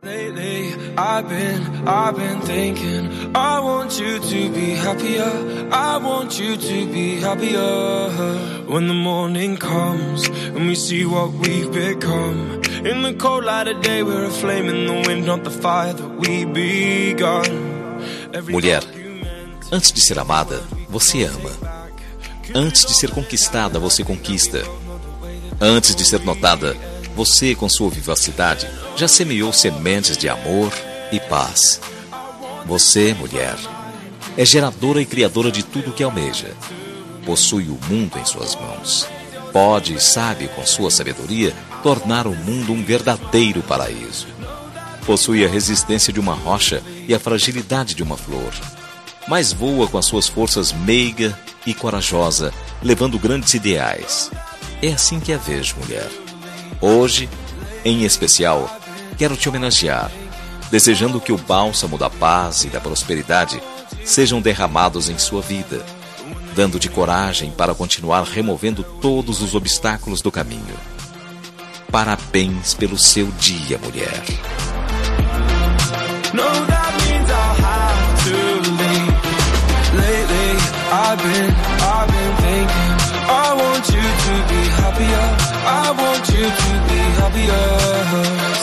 Lately, I've been thinking, I want you to be happier, I want you to be happier. When the morning comes and we see what we've become, in the cold light of day we're a flame in the wind, not the fire that we begun. Mulher, antes de ser amada, você ama. Antes de ser conquistada, você conquista. Antes de ser notada, você, com sua vivacidade, já semeou sementes de amor e paz. Você, mulher, é geradora e criadora de tudo que almeja. Possui o mundo em suas mãos. Pode e sabe, com sua sabedoria, tornar o mundo um verdadeiro paraíso. Possui a resistência de uma rocha e a fragilidade de uma flor. Mas voa com as suas forças meiga e corajosa, levando grandes ideais. É assim que a vejo, mulher. Hoje, em especial, quero te homenagear, desejando que o bálsamo da paz e da prosperidade sejam derramados em sua vida, dando-te coragem para continuar removendo todos os obstáculos do caminho. Parabéns pelo seu dia, mulher. No, that means I'll have to leave. Lately, I've been thinking, I want you to be happier, I want you to be happier.